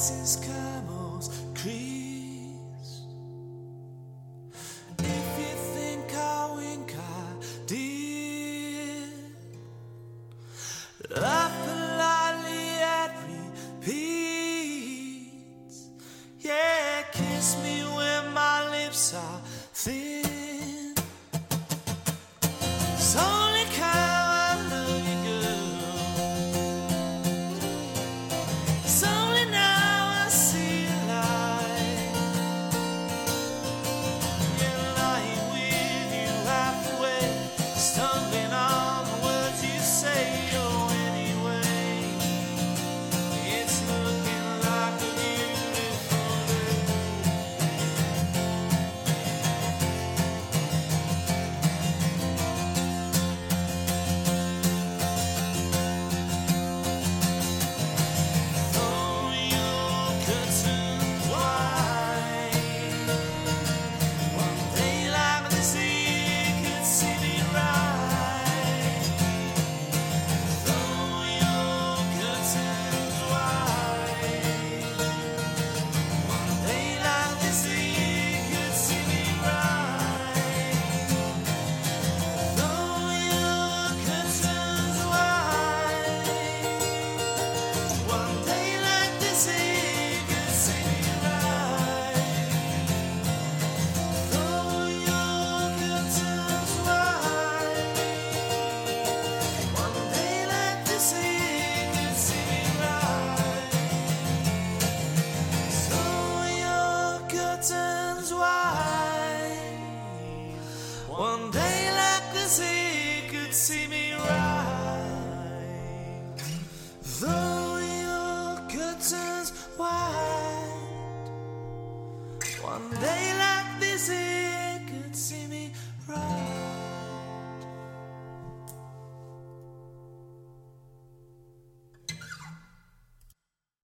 faces camels crease. If you think I wink, I did. Laugh politely at repeats. Yeah, kiss me when my lips are thin. It's only kind I love you, girl. It's only now I see the light. Yeah, lying with you halfway, stumbling on the words you say. Oh, anyway, it's looking like a beautiful day. Throw your curtains wide. One day like this, you could see me right. Throw your curtains wide. One day like this, you could see me right. Throw your curtains wide. One day like this, you could see me right. Throw your curtains wide. One day like this, you could see me right. Throw your curtains wide. One day like this, you could see me